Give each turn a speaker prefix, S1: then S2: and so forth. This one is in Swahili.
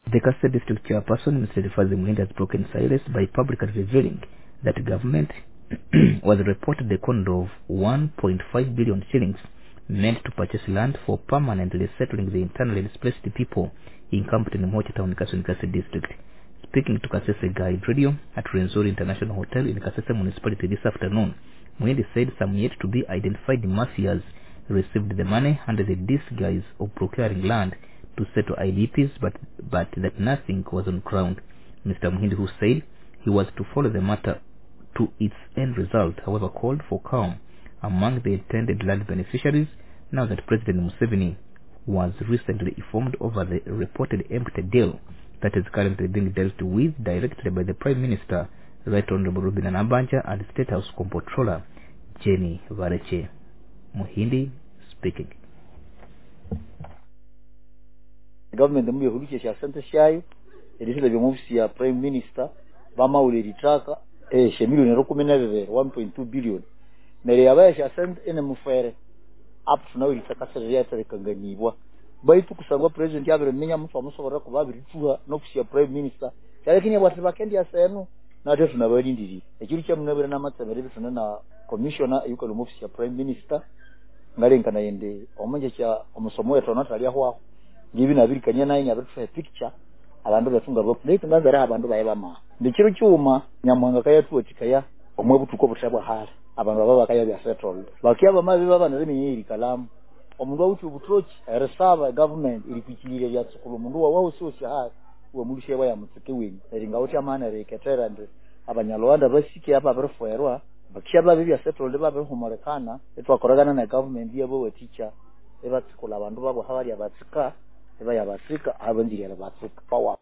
S1: The Kasese District Chairperson, Mr. Rifazi Muhindi, has broken silence by publicly revealing that government was reported the corner of 1.5 billion shillings meant to purchase land for permanently settling the internally displaced people encamped in Mocha Town, Kasese District. Speaking to Kasese Guide Radio at Renzori International Hotel in Kasese Municipality this afternoon, Muhindi said some yet to be identified mafias received the money under the disguise of procuring land to settle IDPs, but that nothing was on ground. Mr. Muhindi, who said he was to follow the matter to its end result, however, called for calm among the intended land beneficiaries now that President Museveni was recently informed over the reported empty deal that is currently being dealt with directly by the Prime Minister, Right Honorable Reuben Nabbanja, and State House Comptroller Jenny Vareche. Muhindi speaking.
S2: Government mwe huliche cha sente shayo elisida bimufisi ya Prime Minister bama ule ritraka shemilioni rokumeneve 1.2 billion mere yabaya cha sente ene mufere up to now ilisakasa riyata rekanganyibwa baitu kusangwa president yabere menya mufa musobora kubabiri tuha nokusi ya Prime Minister lakini abantu bakendi ya senu na tetu na balindiri ekiri kya munabere na matsemere bituna na commissioner yuko lumufisi ya Prime Minister ngalenga na yende omanje cha omusomo wetu natali aho ngibi nabirikanya naye nyabirufa picture abantu batunga bwo ndetse nganzara abantu baye bama ndikiro cyuma nyamwanga kaya tuotikaya omwe butuko bushabwa hara abantu baba bakaya bya settle bakiaba mabi baba nazimi yiri kalamu omundu awuti ubutrochi resava government ilikwikirire ya tsukulu mundu wawo sio hara uwe mulishe baya mutsike wenyi eringa uti amana reketera ndi abanyalwanda basiki apa baruferwa bakishaba bya settle baba humorekana etwakoragana na government yabo we teacher ebatsikula abantu babo habari abatsika eba yabasika abandiri abatsika power